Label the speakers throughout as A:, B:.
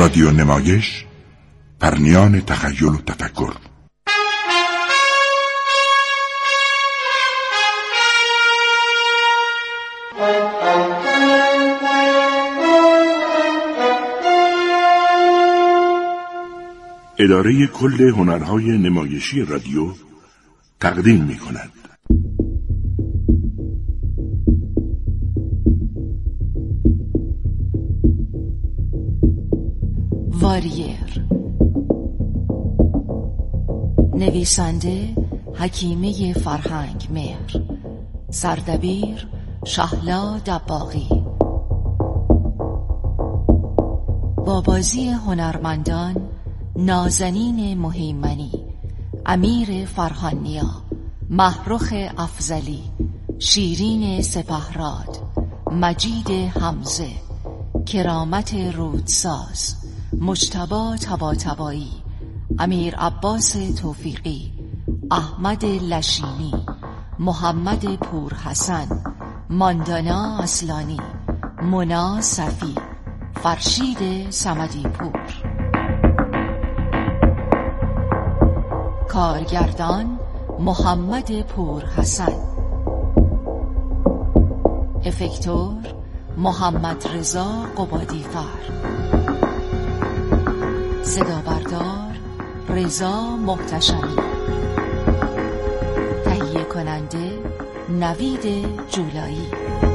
A: رادیو نمایش، پرنیان تخیل و تفکر. اداره کل هنرهای نمایشی رادیو تقدیم می‌کند.
B: واریر، نویسنده حکیمه فرهنگ مهر، سردبیر شهلا دباغی، با بازی هنرمندان نازنین مهیمنی، امیر فرهانیا، محروخ افضلی، شیرین سپهراد، مجید حمزه، کرامت رودساز، مجتبی طباطبایی، امیر عباس توفیقی، احمد لشینی، محمد پورحسن، ماندانا اصلانی، مونا صفی، فرشید صمدی پور. کارگردان محمد پورحسن، افکتور محمد رضا قبادیفر، صدا بردار رضا محتشمی، تهیه کننده نوید جولایی.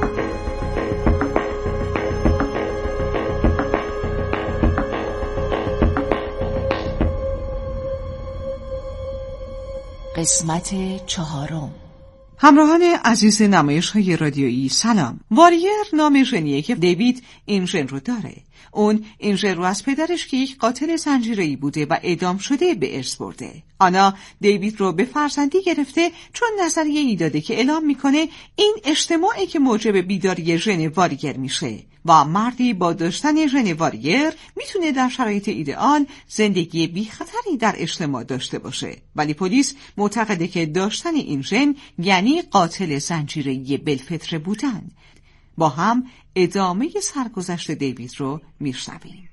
B: قسمت 4.
C: همراهان عزیز نمایش‌های رادیویی سلام. واریر نام ژنیه که دیوید این ژن رو داره. اون این ژن رو از پدرش که یک قاتل زنجیره‌ای بوده و اعدام شده به ارث برده. آنا دیوید رو به فرزندی گرفته چون نظریه ای داده که اعلام میکنه این اجتماعی که موجب بیداری ژن واریر میشه و مردی با داشتن ژن واریر میتونه در شرایط ایدئال زندگی بی خطری در اجتماع داشته باشه. ولی پلیس معتقده که داشتن این ژن یعنی قاتل زنجیره‌ای بالفطره بودن. با هم ادامه سرگذشت دیوید رو میشنویم.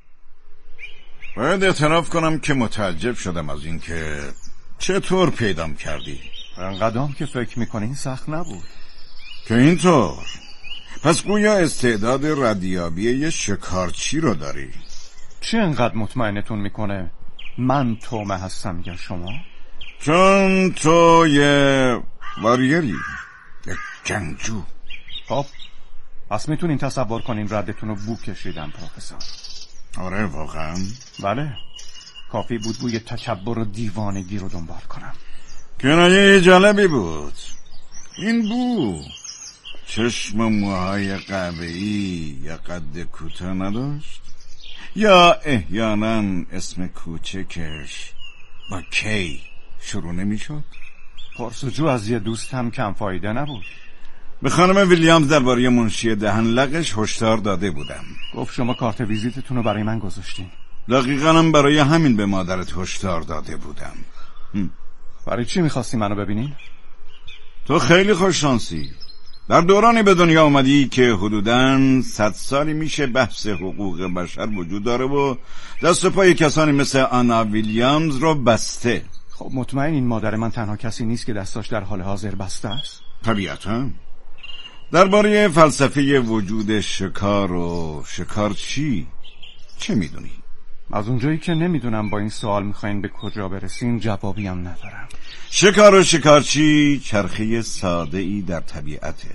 D: باید اعتراف کنم که متعجب شدم از این که چطور پیدام کردی.
E: انقدام که فکر میکنین سخت نبود
D: که اینطور. پس گویا استعداد ردیابی یه شکارچی رو داری.
E: چه انقدر مطمئنتون میکنه من تومه هستم یا شما؟
D: چون تو یه واریری، یه جنگجو.
E: خب پس میتونین تصور کنین ردتون رو بو کشیدم پروفسور.
D: آره واقعا؟
E: بله، کافی بود بوی تکبر و دیوانگی رو دنبال کنم.
D: کنایه جالبی بود. این بو چشم و موهای قهوه‌ای یا قد کوتاه نداشت؟ یا احیانا اسم کوچکش با کی شروع نمی‌شد؟
E: پرسجو از یه دوستم کم فایده نبود.
D: به خانم ویلیامز درباره منشی دهن لقش هشدار داده بودم.
E: گفت شما کارت ویزیتتون رو برای من گذاشتین.
D: دقیقاً هم برای همین به مادرت هشدار داده بودم.
E: برای چی می‌خواستی منو ببینین؟
D: تو خیلی خوششانسی. در دورانی به دنیا اومدی که حدوداً 100 سالی میشه بحث حقوق بشر وجود داره و دست و پای کسانی مثل آنا ویلیامز رو بسته.
E: خب مطمئن این مادر من تنها کسی نیست که دستاش در حال حاضر بسته است؟
D: طبیعتاً. درباره فلسفه وجود شکار و شکارچی چه میدونی؟
E: از اونجایی که نمیدونم با این سوال میخواین به کجا برسین جوابی هم ندارم.
D: شکار و شکارچی چرخه ساده ای در طبیعته.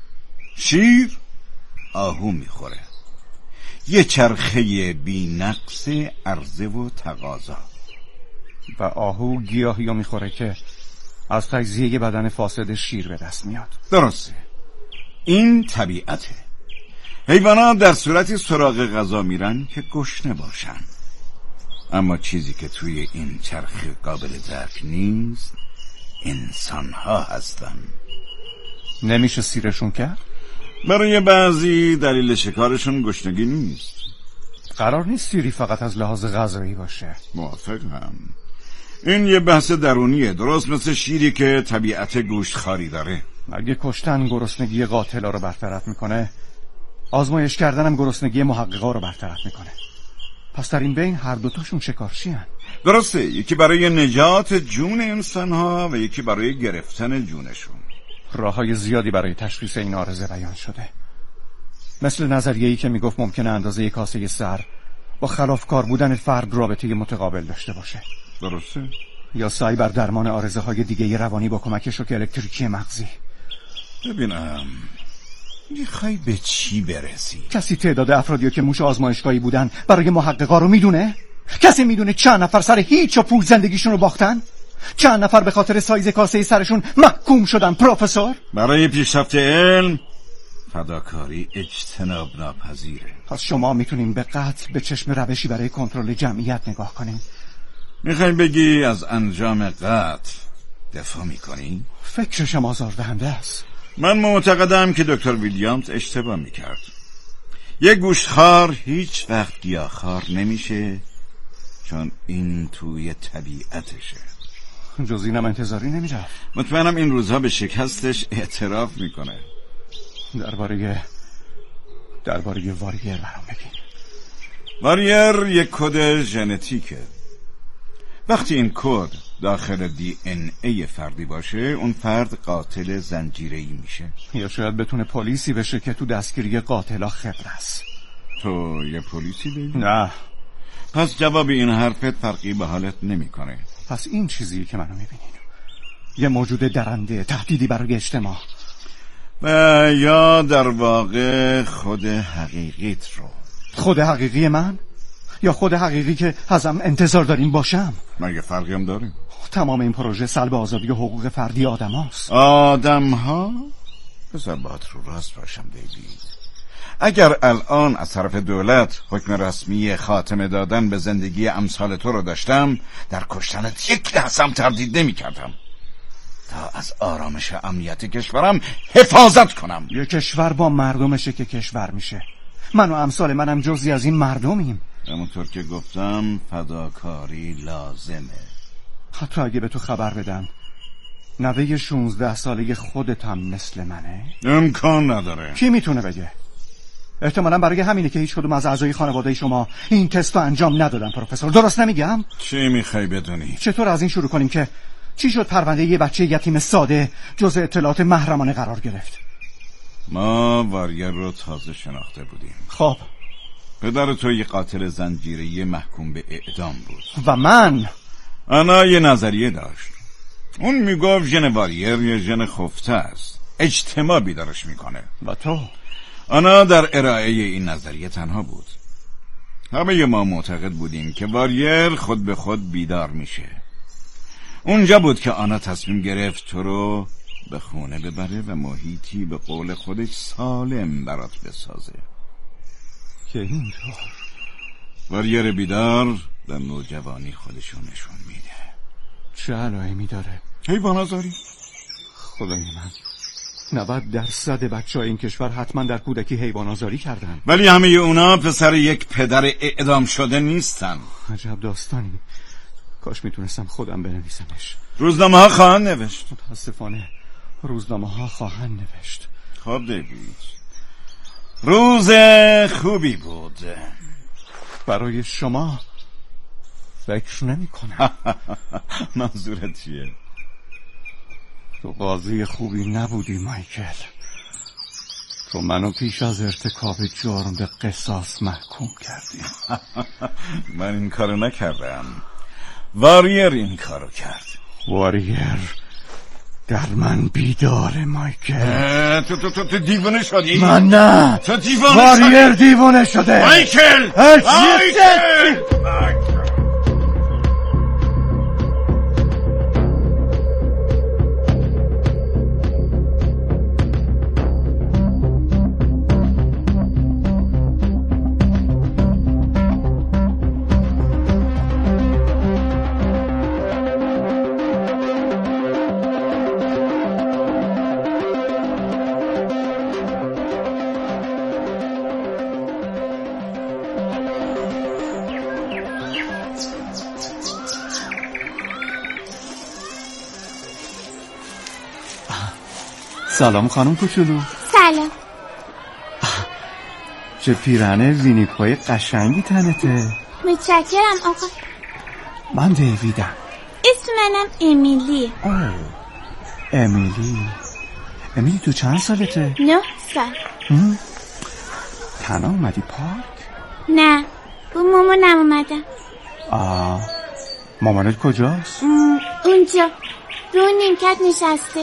D: شیر آهو میخوره، یه چرخه بی نقص عرضه و تقاضا.
E: و آهو گیاهی رو میخوره که از تجزیه بدن فاسد شیر به دست میاد.
D: درسته، این طبیعته. حیوانات در صورتی سراغ غذا میرن که گشنه باشن. اما چیزی که توی این چرخه قابل درک نیست انسان ها هستن.
E: نمیشه سیرشون کرد؟
D: برای بعضی دلیل شکارشون گشنگی نیست.
E: قرار نیست سیری فقط از لحاظ غذایی باشه.
D: موافقم. این یه بحث درونیه، درست مثل شیری که طبیعت گوشتخواری داره.
E: اگه کشتن گرسنگی قاتلا رو برطرف میکنه، آزمایش کردنم گرسنگی محققا رو برطرف میکنه. پس در این بین هر دوتاشون شکارچی هن.
D: درسته، یکی برای نجات جون انسان‌ها و یکی برای گرفتن جونشون.
E: راه‌های زیادی برای تشخیص این عارضه بیان شده، مثل نظریه‌ای که میگفت ممکنه اندازه کاسه سر با خلافکار بودن فرد رابطه متقابل داشته باشه.
D: درسته؟
E: یا سعی بر درمان عارضه‌های دیگه روانی با کمک شوک الکتریکی مغزی.
D: ببینم میخوای به چی برسی؟
E: کسی تعداد افرادی که موش آزمایشگاهی بودن برای محققا رو میدونه؟ کسی میدونه چند نفر سر هیچ و پول زندگیشون رو باختن؟ چند نفر به خاطر سایز کاسه سرشون محکوم شدن پروفسور؟
D: برای پیشرفت علم فداکاری اجتناب ناپذیره.
E: پس شما میتونین به قتل به چشم روشی برای کنترل جمعیت نگاه کنین.
D: میخوای بگی از انجام قتل دفاع میکنی؟
E: فکرشم آزاردهنده است.
D: من معتقدم که دکتر ویلیامز اشتباه میکرد. یک گوشتخوار هیچ وقت گیاهخوار نمیشه، چون این توی طبیعتشه.
E: جز اینم انتظاری نمیرفت.
D: مطمئنم این روزها به شکستش اعتراف میکنه.
E: درباره واریر برام بگین.
D: واریر یک کد ژنتیکه. وقتی این کد داخل دی ان ای فردی باشه، اون فرد قاتل زنجیره‌ای میشه.
E: یا شاید بتونه پلیسی بشه که تو دستگیری قاتلا خبره است.
D: تو یه پلیسی داری؟
E: نه.
D: پس جواب این حرفت فرقی به حالت نمیکنه.
E: پس این چیزی که منو میبینین، یه موجود درنده، تهدیدی برای اجتماع،
D: و یا در واقع خود حقیقیت رو.
E: خود حقیقی من؟ یا خود حقیقی که ازم انتظار داریم باشم؟
D: مگه فرقی هم داریم؟
E: تمام این پروژه سلب آزادی و حقوق فردی آدم هاست.
D: آدم ها؟ بذار باید رو راست باشم دیوید. اگر الان از طرف دولت حکم رسمی خاتمه دادن به زندگی امثال تو رو داشتم، در کشتنت یک لحظه هم تردید نمی کردم تا از آرامش امنیت کشورم حفاظت کنم.
E: یه کشور با مردمشه که کشور میشه. من و امثال منم جزئی از این مردمیم.
D: همونطور که گفتم فداکاری لازمه.
E: حتی اگه به تو خبر بدن نوه 16 ساله خودت هم مثل منه،
D: امکان نداره.
E: کی میتونه بگه؟ احتمالاً برای همینه که هیچ کدوم از اعضای خانواده شما این تست رو انجام ندادن. پروفسور، درست نمیگم؟
D: چی میخوای بدونی؟
E: چطور از این شروع کنیم که چی شد پرونده یه بچه یتیم ساده جزء اطلاعات محرمانه قرار گرفت؟
D: ما واریر رو تازه شناخته بودیم.
E: خب
D: پدر تو یه قاتل زنجیره‌ای محکوم به اعدام بود
E: و من
D: آنا یه نظریه داشت. اون میگفت ژن واریر یه ژن خفته است، اجتماع بیدارش میکنه.
E: و تو؟
D: آنا در ارائه این نظریه تنها بود. همه ما معتقد بودیم که واریر خود به خود بیدار میشه. اونجا بود که آنا تصمیم گرفت تو رو به خونه ببره و محیطی به قول خودش سالم برات بسازه.
E: که اینطور
D: واریر بیدار در نوجوانی خودشو نشون میده.
E: چه علائمی داره؟
D: حیوان آزاری.
E: خدای من، 90% بچه‌های این کشور حتما در کودکی حیوان آزاری کردن.
D: ولی همه اونا پسر یک پدر اعدام شده نیستن.
E: عجب داستانی. کاش میتونستم خودم بنویسمش.
D: روزنامه ها خواهند نوشت.
E: متاسفانه روزنامه ها خواهند نوشت.
D: خب دیوید، روز خوبی بود
E: برای شما فکر نمی کنم.
D: منظورت چیه؟
E: تو قاضی خوبی نبودی مایکل. تو منو پیش از ارتکاب جرم به قصاص محکوم کردی.
D: من این کارو نکردم، واریر این کارو کرد.
E: واریر در من بیداره مایکل.
D: تو دیوانه شدی؟
E: من نه.
D: تو دیوانه
E: واریر دیوانه شده.
D: مایکل!
E: سلام خانم کوچولو.
F: سلام.
E: چه پیرهن وینیپای قشنگی تنته.
F: متشکرم آقا.
E: من دیویدم.
F: اسم منم امیلی.
E: امیلی تو چند سالته؟
F: 9 سال.
E: تنها اومدی پارک؟
F: نه، با مامانم اومدم.
E: مامانت کجاست؟
F: اونجا رو نیمکت نشسته.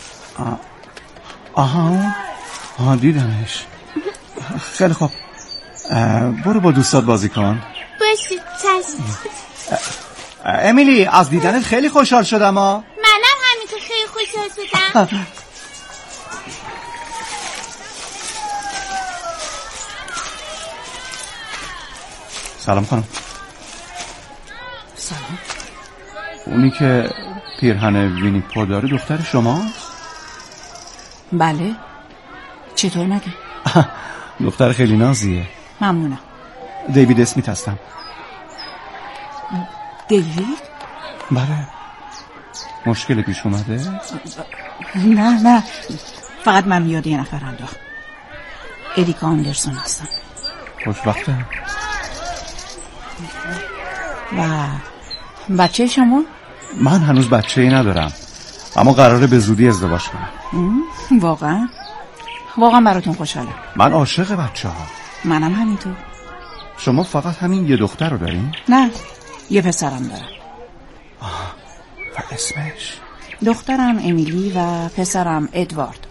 E: آها دیدمش. خیلی خوب، برو با دوستات بازی کن.
F: باشید، چشم.
E: امیلی از دیدنت خیلی خوشحال شدم.
F: منم همینطور خیلی خوشحال شدم.
E: سلام خانم.
C: سلام.
E: اونی که پیرهن وینی پو داره دختر شماست؟
C: بله. چطور مگه؟
E: دختر خیلی نازیه.
C: ممنونم.
E: دیوید اسمیت هستم.
C: دیوید؟
E: بله. مشکلی پیش اومده؟
C: نه فقط من یاد یه نفر انداخت. اریکا آندرسون هستم.
E: خوشبختم.
C: و بچه شما؟
E: من هنوز بچه‌ای ندارم، اما قراره به زودی ازدواج کنم.
C: واقعا براتون خوشحالم.
E: من عاشق بچه‌ها.
C: منم همینطور.
E: شما فقط همین یه دختر رو دارین؟
C: نه، یه پسرم دارم.
E: و اسمش؟
C: دخترم امیلی و پسرم ادوارد.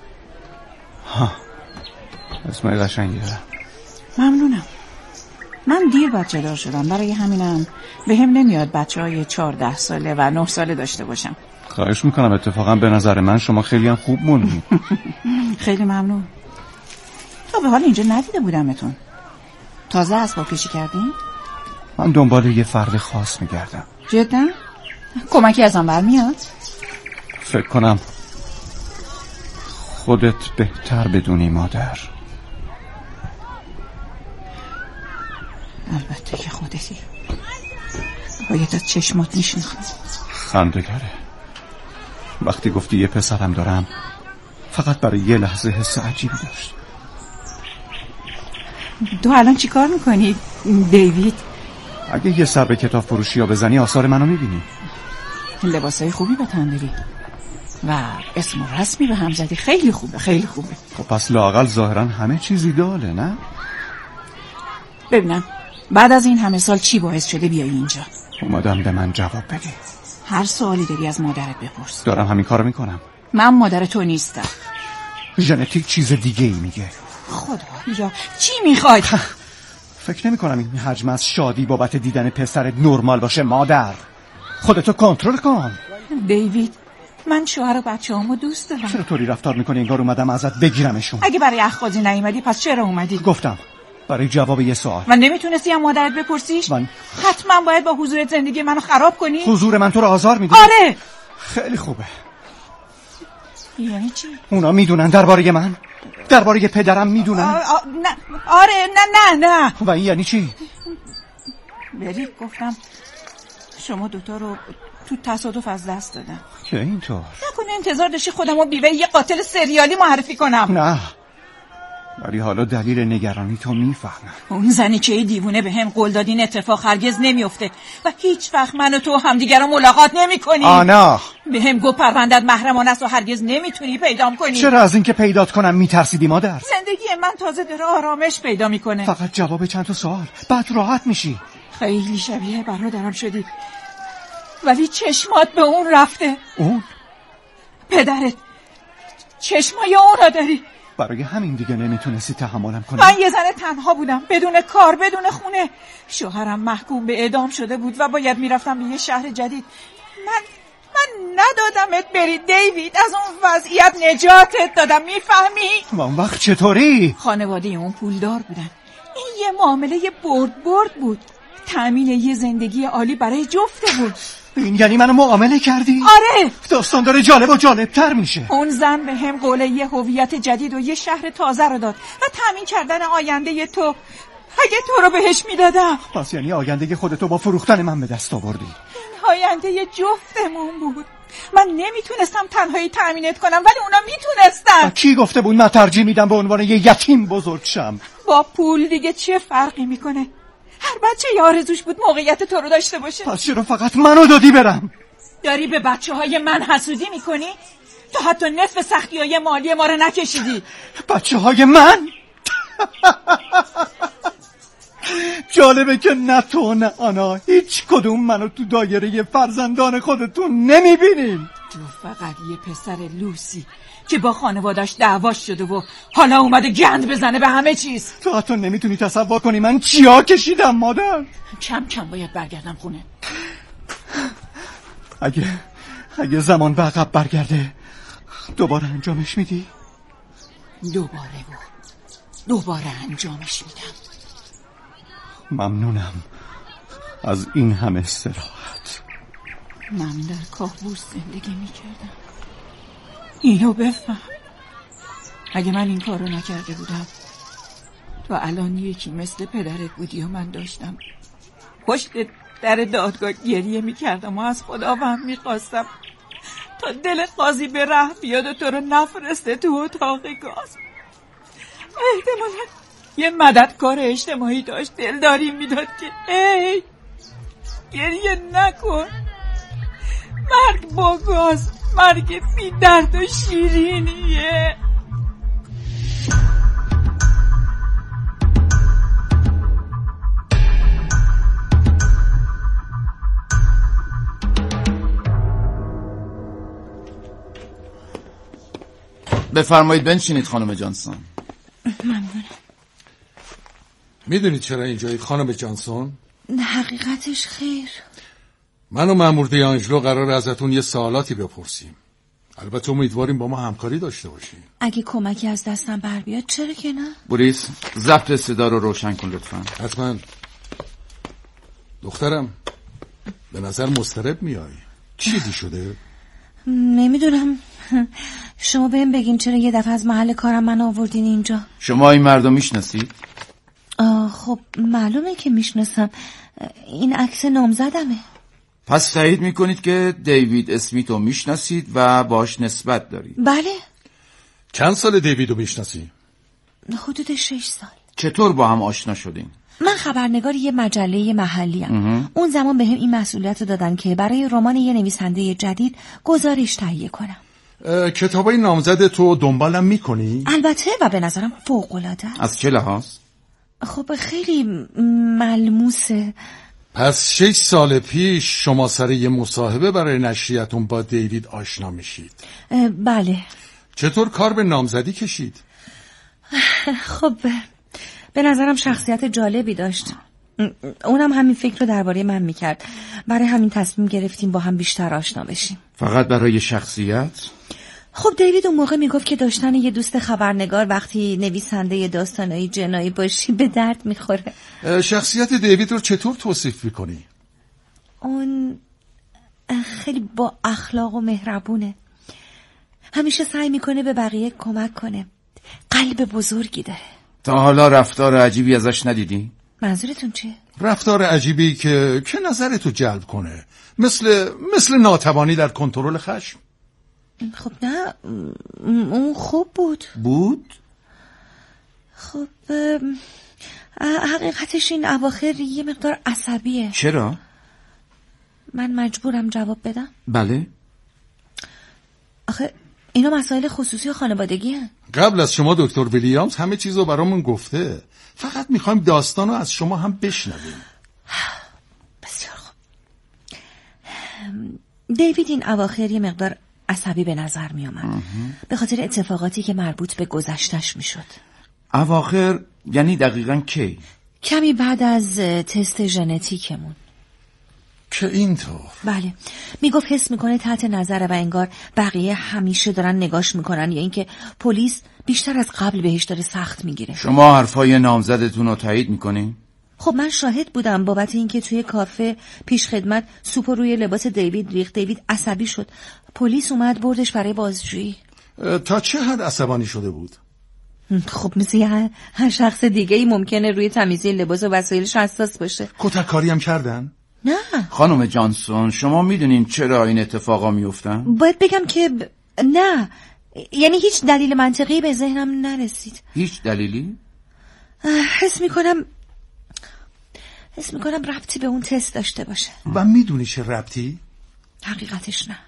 E: اسم قشنگی داره.
C: ممنونم. من دیر بچه دار شدم، برای همینم به هم نمیاد بچه های 14 ساله و 9 ساله داشته باشم.
E: خواهش میکنم، اتفاقا به نظر من شما خیلی هم خوب موندید.
C: خیلی ممنون. تا به حال اینجا ندیده بودمتون. تازه اسباب کشی کردین؟
E: من دنبال یه فرد خاص میگردم.
C: جدا؟ کمکی ازم برمیاد؟
E: فکر کنم خودت بهتر بدونی مادر.
C: البته که خودتی. باید از چشمات میشناختم.
E: خنده‌گره. وقتی گفتی یه پسرم دارم فقط برای یه لحظه حس عجیبی داشت.
C: تو الان چی کار میکنی دیوید؟
E: اگه یه سر به کتاب فروشی ها بزنی آثار منو میبینی.
C: لباسای خوبی به تن داری و اسم و رسمی به هم زدی. خیلی خوبه، خیلی خوبه.
E: خب پس لااقل ظاهرا همه چیزی داله، نه؟
C: ببینم بعد از این همه سال چی باعث شده بیایی اینجا؟
E: اومدم به من جواب بدی.
C: هر سوالی داری از مادرت بپرس.
E: دارم همین کارو میکنم.
C: من مادر تو نیستم.
E: ژنتیک چیز دیگه ای میگه.
C: خدایا چی میخوای؟
E: فکر نمی کنم این حجم از شادی بابت دیدن پسرت نرمال باشه. مادر خودتو کنترل کن.
C: دیوید من شوهر و بچه‌هامو دوست دارم.
E: چرا طوری رفتار میکنی انگار اومدم ازت بگیرمشون؟
C: اگه برای اخاذی نیومدی پس چرا اومدی؟
E: گفتم برای جواب یه سوال.
C: من نمیتونستی هم مادرت بپرسیش؟
E: من
C: حتما باید با حضورت زندگی منو خراب کنی؟
E: حضور من تو رو آزار میده؟
C: آره.
E: خیلی خوبه.
C: یعنی چی؟
E: اونا میدونن درباره من؟ درباره پدرم میدونن؟
C: نه آره نه
E: و این یعنی چی؟
C: بری گفتم شما دوتا رو تو تصادف از دست دادم.
E: که اینطور؟
C: نکنه انتظار داشتی خودمو بیوه یه قاتل سریالی معرفی کنم؟
E: نه، ولی حالا دلیل نگرانی تو میفهمم.
C: اون زنی که دیوونه به هم قول داد این اتفاق هرگز نمیفته و هیچ وقت من و تو همدیگر رو ملاقات نمی کنیم.
E: آنا
C: به هم گفت پروندت محرمانه است و هرگز نمیتونی پیدام کنی.
E: چرا از اینکه پیدات کنم میترسیدی مادر؟
C: زندگی من تازه داره آرامش پیدا میکنه.
E: فقط جواب چند تا سوال بعد راحت میشی.
C: خیلی شبیه برادرم شدی ولی چشمات به اون رفته.
E: اون؟
C: پدرت چشمای اون را داری.
E: برای همین دیگه نمیتونستی تحملم کنی؟
C: من یه زن تنها بودم، بدون کار، بدون خونه. شوهرم محکوم به اعدام شده بود و باید میرفتم به یه شهر جدید. من ندادمت بری دیوید، از اون وضعیت نجاتت دادم، میفهمی؟
E: و اون وقت چطوری؟
C: خانواده اون پولدار بودن. این یه معامله برد بود. تأمین یه زندگی عالی برای جفته بود.
E: این یعنی منو معامله کردی؟
C: آره.
E: داستان داره جالب و جالبتر میشه.
C: اون زن به هم قول یه هویت جدید و یه شهر تازه رو داد و تأمین کردن آینده تو. اگه تو رو بهش میدادم
E: پس یعنی آینده خودتو با فروختن من به دست آوردی؟
C: این آینده جفتمون بود. من نمیتونستم تنهایی تأمینت کنم ولی اونا میتونستن.
E: کی گفته بود من ترجیح میدم به عنوان یه یتیم بزرگ شم؟
C: با پول دیگه چه فرقی میکنه؟
G: هر بچه یه آرزوش بود موقعیت تو رو داشته باشه.
E: پس چرا فقط منو دادی برم؟
G: داری به بچه‌های من حسودی میکنی؟ تو حتی نصف سختی‌های مالی ما رو نکشیدی.
E: بچه‌های من؟ جالبه که نه تو نه آنا هیچ کدوم منو تو دایره فرزندان خودتون نمیبینین.
G: تو فقط یه پسر لوسی که با خانوادش دعواش شده و حالا اومده گند بزنه به همه چیز.
E: تو حتی نمیتونی تصور کنی من چیا کشیدم مادر.
G: کم کم باید برگردم خونه.
E: اگه زمان به عقب برگرده دوباره انجامش میدی؟
G: دوباره انجامش میدم.
E: ممنونم از این همه صراحت.
G: من در کابوس زندگی میکردم. اینو بفهم. اگه من این کارو نکرده بودم تو الان یکی مثل پدرت بودی و من داشتم پشت در دادگاه گریه میکردم و از خداوند میخواستم تا دل قاضی به رحم بیاد و تو رو نفرسته تو اتاق گاز. احتمالا یه مددکار اجتماعی داشت دلداری میداد که ای گریه نکن، مرگ با گاز مرگ بی درد و شیرینیه.
H: بفرمایید بنشینید خانم جانسون.
G: ممنونم.
I: میدونید چرا اینجایید خانم جانسون؟
G: حقیقتش خیر.
I: من و مأمور دیانجلو قرار ازتون یه سوالاتی بپرسیم. البته امیدواریم با ما همکاری داشته باشیم.
G: اگه کمکی از دستم بر بیاد چرا که نه؟
H: بوریس ضبط صدا رو روشن کن لطفا.
I: حتما. دخترم به نظر مضطرب میای. چیزی شده؟
G: نمیدونم. شما بهم بگین چرا یه دفعه از محل کارم من آوردین اینجا؟
H: شما این مردم میشناسید؟
G: خب معلومه که میشناسم. این عکس نامزدمه.
H: پس تایید میکنید که دیوید اسمیت رو میشناسید و باش نسبت دارید؟
G: بله.
I: چند سال دیوید رو میشناسی؟
G: حدود 6 سال.
H: چطور با هم آشنا شدین؟
G: من خبرنگار یه مجله محلی ام. اون زمان بهم این مسئولیت رو دادن که برای رمان یه نویسنده جدید گزارش تهیه کنم.
I: کتابای نامزد تو دنبالم میکنی؟
G: البته و به نظرم فوق‌العاده است.
H: از چه لحاظ؟
G: خب خیلی ملموسه.
I: پس 6 سال پیش شما سر یه مصاحبه برای نشریتون با دیوید آشنا میشید؟
G: بله.
I: چطور کار به نامزدی کشید؟
G: خب به نظرم شخصیت جالبی داشت. اونم همین فکر رو درباره من میکرد. برای همین تصمیم گرفتیم با هم بیشتر آشنا بشیم.
H: فقط برای شخصیت؟
G: خب دیوید اون موقع میگفت که داشتن یه دوست خبرنگار وقتی نویسنده داستانای جنایی باشی به درد میخوره.
I: شخصیت دیوید رو چطور توصیف میکنی؟
G: اون خیلی با اخلاق و مهربونه. همیشه سعی میکنه به بقیه کمک کنه. قلب بزرگی داره.
H: تا حالا رفتار عجیبی ازش ندیدی؟
G: منظورتون چیه؟
I: رفتار عجیبی که نظرتو جلب کنه، مثل ناتوانی در کنترل خشم.
G: خب نه، اون خوب بود. خب حقیقتش این اواخر یه مقدار عصبیه.
H: چرا؟
G: من مجبورم جواب بدم؟
H: بله.
G: آخه اینا مسائل خصوصی و خانوادگی هن.
I: قبل از شما دکتر ویلیامز همه چیزو برامون گفته. فقط میخوایم داستانو از شما هم بشنویم.
G: بسیار خوب. دیوید این اواخر یه مقدار عصبی به نظر می آمد. به خاطر اتفاقاتی که مربوط به گذشتش می شد.
H: اواخر یعنی دقیقاً کی؟
G: کمی بعد از تست ژنتیکمون.
I: که اینطور؟
G: بله. میگفت حس میکنه تحت نظره و انگار بقیه همیشه دارن نگاش میکنن یا اینکه پلیس بیشتر از قبل بهش داره سخت میگیره.
H: شما حرفای نامزدتون رو تایید میکنین؟
G: خب من شاهد بودم بابت اینکه توی کافه پیش خدمت سوپ روی لباس دیوید ریخت. دیوید عصبی شد. پلیس اومد بردش برای بازجویی.
I: تا چه حد عصبانی شده بود؟
G: خب مثل هر شخص دیگه ای ممکنه روی تمیزی لباس و وسایلش حساس باشه.
I: کتککاری هم کردن؟
G: نه.
H: خانم جانسون شما میدونین چرا این اتفاقا میفتن؟
G: باید بگم که نه، یعنی هیچ دلیل منطقی به ذهنم نرسید.
H: هیچ دلیلی؟
G: حس میکنم حس میکنم ربطی به اون تست داشته باشه.
I: و میدونی چه ربطی؟
G: حقیقتش نه.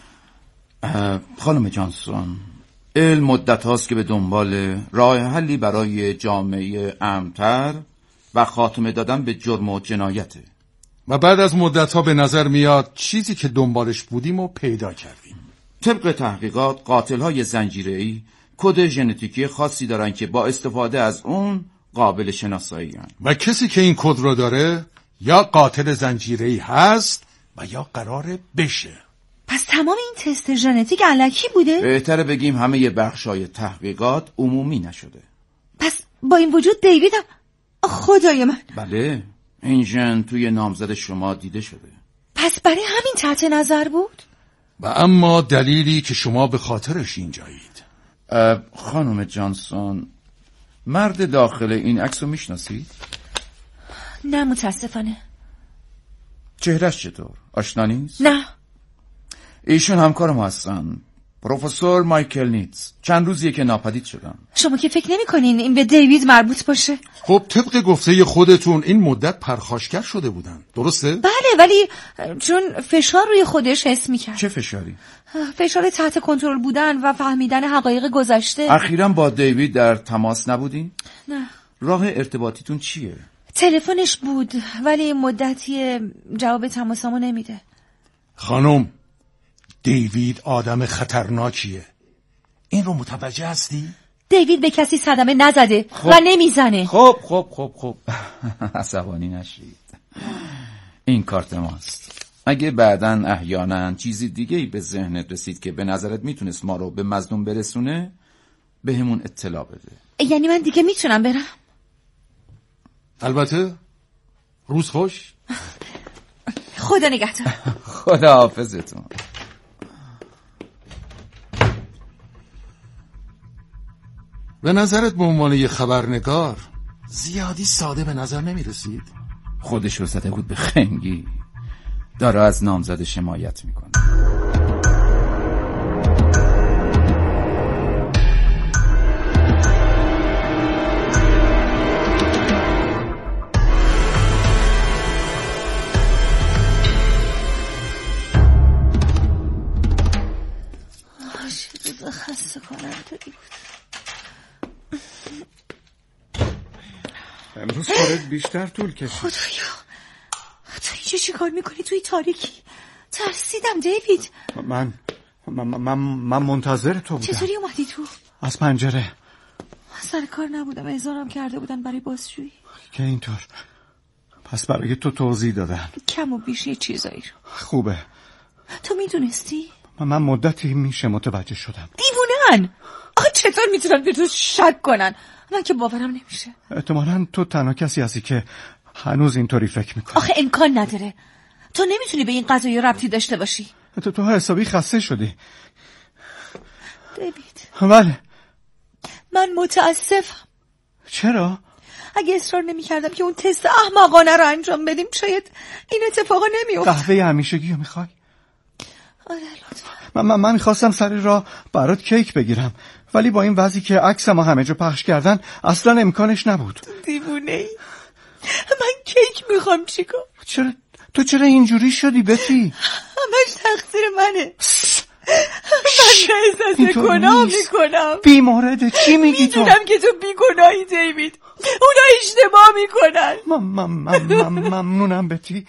H: خانم جانسون، علم مدت هاست که به دنبال راه حلی برای جامعه امن‌تر و خاتمه دادن به جرم و جنایته.
I: و بعد از مدت ها به نظر میاد چیزی که دنبالش بودیم و پیدا کردیم.
H: طبق تحقیقات قاتل های زنجیره‌ای کد ژنتیکی خاصی دارن که با استفاده از اون قابل شناسایی هن.
I: و کسی که این کد رو داره یا قاتل زنجیره‌ای هست و یا قراره بشه.
G: پس تمام این تست ژنتیک الکی بوده؟
H: بهتره بگیم همه بخشای تحقیقات عمومی نشده.
G: پس با این وجود دیویدم، خدای من.
H: بله، این ژن توی نامزد شما دیده شده.
G: پس برای همین تحت نظر بود؟
I: و اما دلیلی که شما به خاطرش اینجایید.
H: خانم جانسون، مرد داخل این عکس رو میشناسید؟
G: نه متاسفانه.
H: چهرش چطور؟ آشنا نیست؟
G: نه.
H: ایشون همکار ما هستن، پروفسور مایکل نیتز. چند روزیه که ناپدید شدن.
G: شما که فکر نمی کنین این به دیوید مربوط باشه؟
I: خب طبق گفته خودتون این مدت پرخاشگر شده بودن، درسته؟
G: بله، ولی چون فشار روی خودش حس میکرد.
H: چه فشاری؟
G: فشار تحت کنترل بودن و فهمیدن حقایق گذشته.
H: اخیراً با دیوید در تماس نبودین؟
G: نه.
H: راه ارتباطیتون چیه؟
G: تلفنش بود ولی مدتی جواب تماسامو نمیده.
I: خانم، دیوید آدم خطرناکیه. این رو متوجه هستی؟
G: دیوید به کسی صدمه نزده و نمیزنه.
H: خب عصبانی نشید. این کارت ماست. اگه بعداً احیانا چیزی دیگه‌ای به ذهنت رسید که به نظرت میتونست ما رو به مظلوم برسونه، به همون اطلاع بده.
G: یعنی من دیگه میتونم برم؟
I: البته. روز خوش.
G: خدا نگهدار.
H: خدا حافظتون.
I: به نظرت به عنوان یه خبرنگار زیادی ساده به نظر نمی رسید؟
H: خودش رو زده بود به خنگی. داره از نامزد حمایت میکنه.
G: خسته کنم توی بود.
E: امروز کارت بیشتر طول کشید.
G: خدایا، تو اینجا چی کار میکنی توی تاریکی؟ ترسیدم دیوید.
E: من منتظر تو بودم.
G: چطوری اومدی تو؟
E: از پنجره.
G: سر کار نبودم، احضارم کرده بودن برای بازجویی.
E: که اینطور؟ پس برای تو توضیح دادن.
G: کم و بیش یه چیزایی رو.
E: خوبه.
G: تو میدونستی؟
E: من مدتی میشه متوجه شدم.
G: دیوونن. چطور میتونن به تو شک کنن؟ من که باورم نمیشه.
E: احتمالاً تو تنها کسی هستی که هنوز اینطوری فکر میکنی.
G: آخه امکان نداره. تو نمیتونی به این قضایی ربطی داشته باشی.
E: تو حسابی خسته شدی.
G: دیوید.
E: بله.
G: من متاسفم.
E: چرا؟
G: اگه اصرار نمی‌کردم که اون تست احمقانه رو انجام بدیم شاید این اتفاقا نمی‌افتاد.
E: قهوه همیشگی رو میخوای؟
G: آره لطفا.
E: من میخواستم سر راه برات کیک بگیرم، ولی با این وضعی که عکسم همه جا پخش کردن اصلا امکانش نبود.
G: دیوونه‌ای. من کیک میخوام چیکار؟
E: چرا اینجوری شدی بتی؟
G: همش تقصیر منه. من احساس گناه میکنم.
E: بیمورده چی میگی تو؟
G: میدونم که تو بیگناهی دیوید. اونا اشتباه میکنن.
E: ممنونم بتی.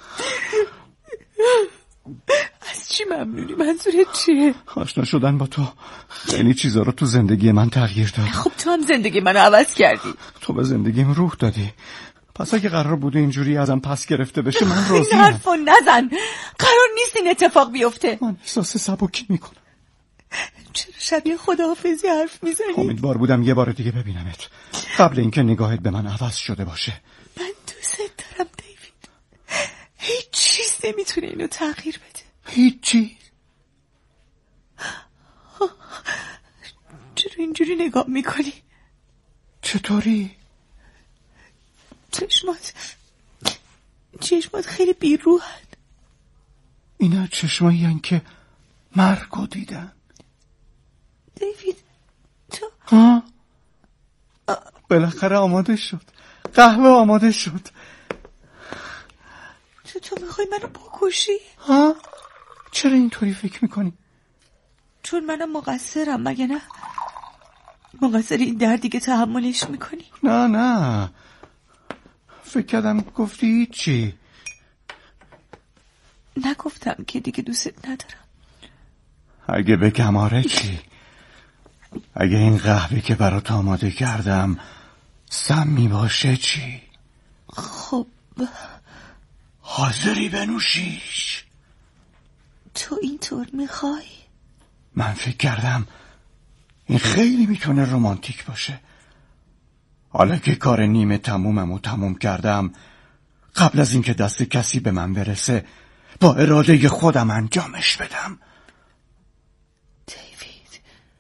G: از چی ممنونی؟ منظورت چیه؟
E: آشنا شدن با تو خیلی چیزا رو تو زندگی من تغییر داد.
G: خب تو هم زندگی منو عوض کردی.
E: تو به زندگیم روح دادی. پس اگه قرار بوده اینجوری ازم پس گرفته بشه من راضیم.
G: این حرفو نزن. قرار نیست این اتفاق بیفته.
E: من احساس سبکی میکنم.
G: چرا شبیه خداحافظی حرف میزنی؟
E: امیدوار بودم یه بار دیگه ببینمت قبل اینکه نگاهت به من عوض شده باشه.
G: من دوست دارم دیوید. هیچ چیز نمیتونه اینو تغییر بده.
E: هیچ چیز؟
G: چرا اینجوری نگاه میکنی؟
E: چطوری؟
G: چشمات خیلی بیروحن.
E: اینا چشمایی هن که مرگو دیدن.
G: دیوید تو
E: بالاخره آماده شد. قهوه آماده شد.
G: تو میخوای منو بکشی؟
E: ها؟ چرا اینطوری فکر میکنی؟
G: چون منم مقصرم، مگه نه؟ مقصر این دردی که تحملش میکنی؟
E: نه فکر کردم گفتی چی؟
G: نگفتم که دیگه دوست ندارم.
E: اگه بگم آره چی؟ اگه این قهوه که برات آماده کردم سمی باشه چی؟
G: خب
E: حاضری بنوشیش؟
G: تو اینطور میخوای؟
E: من فکر کردم این خیلی میتونه رمانتیک باشه. حالا که کار نیمه تمومم تموم کردم، قبل از اینکه دست کسی به من برسه با اراده خودم انجامش بدم.
G: دیوید،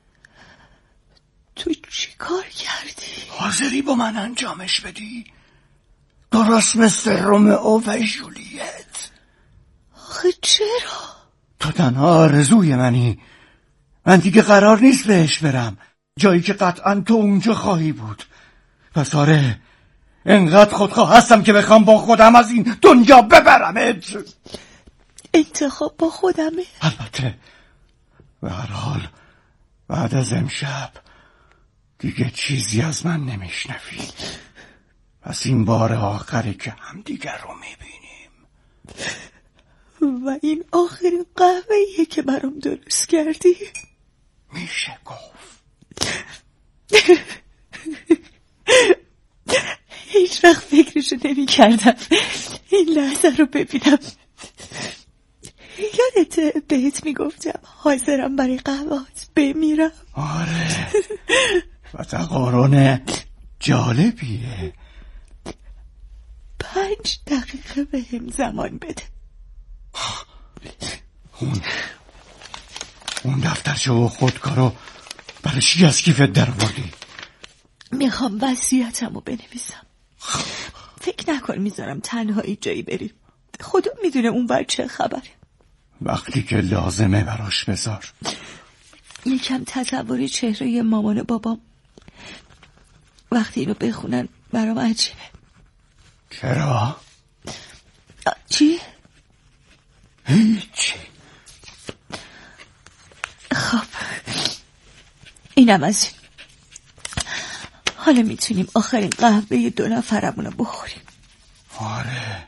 G: تو چی کار کردی؟
E: حاضری با من انجامش بدی؟ درست مثل رومئو و جولیت.
G: آخه چرا؟
E: تو تنها آرزوی منی. من دیگه قرار نیست بهش برم، جایی که قطعا تو اونجا خواهی بود. پس آره، انقدر خودخواه هستم که بخوام با خودم از این دنیا ببرمت.
G: انتخاب با خودمه؟
E: البته. به هر حال بعد از امشب دیگه چیزی از من نمیشنوی. پس این بار آخری که همدیگر رو میبینیم.
G: و این آخرین قهوه‌ایه که برام درست کردی؟
E: میشه گفت.
G: هیچ وقت فکرشو نمی کردم این لحظه رو ببینم. یادته بهت میگفتم حاضرم برای قهوه‌ات بمیرم؟
E: آره، و تقارن جالبیه.
G: 5 دقیقه به هم زمان بده.
E: اون دفترچه و خودکارو برای چی از کیفت در آوردی؟
G: میخوام وصیتمو بنویسم. فکر نکن میذارم تنهایی جایی بریم. خدا میدونه اون ور چه خبره.
E: وقتی که لازمه براش بذار.
G: یکم تصوری چهره مامان و بابام وقتی اینو بخونن برام عجیبه.
E: چرا؟
G: چی؟
E: هیچی.
G: خب اینم از این. حالا میتونیم آخرین قهوه 2 نفرمونو بخوریم.
E: آره.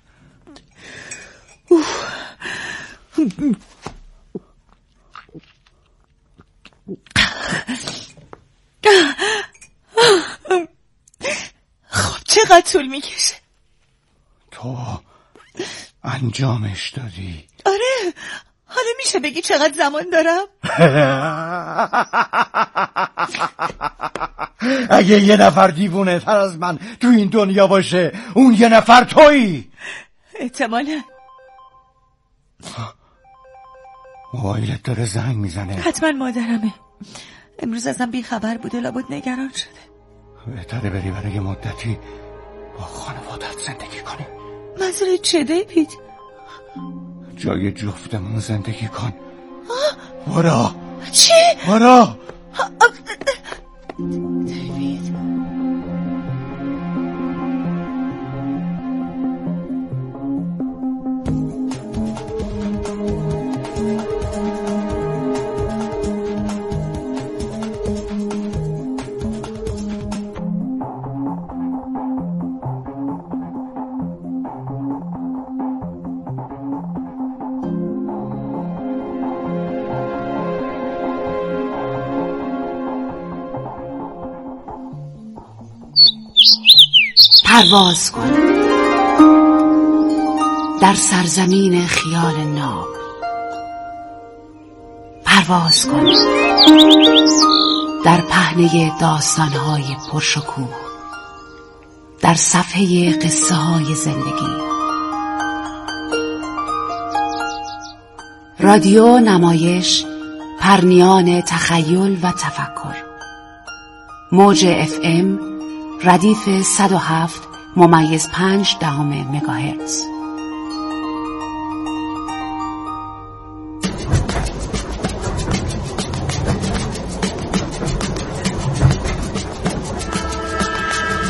G: خب چقدر طول میکشه؟
E: تو انجامش دادی؟
G: آره. حالا میشه بگی چقدر زمان دارم؟
E: اگه یه نفر دیوونه تر از من تو این دنیا باشه، اون یه نفر تویی.
G: احتمالا.
E: موبایلت داره زنگ میزنه.
G: حتما مادرمه. امروز ازم بی خبر بوده، لابد نگران شده.
E: بهتره بری برای مدتی با خانوادت زندگی کنی.
G: منظورت چه دیوید؟
E: جای جفتمون زندگی کن. برو.
G: چی؟
E: برو.
G: دیوید.
B: پرواز کن در سرزمین خیال ناب. پرواز کن در پهنه داستانهای پرشکوه، در صفحه قصه های زندگی. رادیو نمایش پرنیان تخیل و تفکر. موج FM ردیف 107.5 مگاهرتز.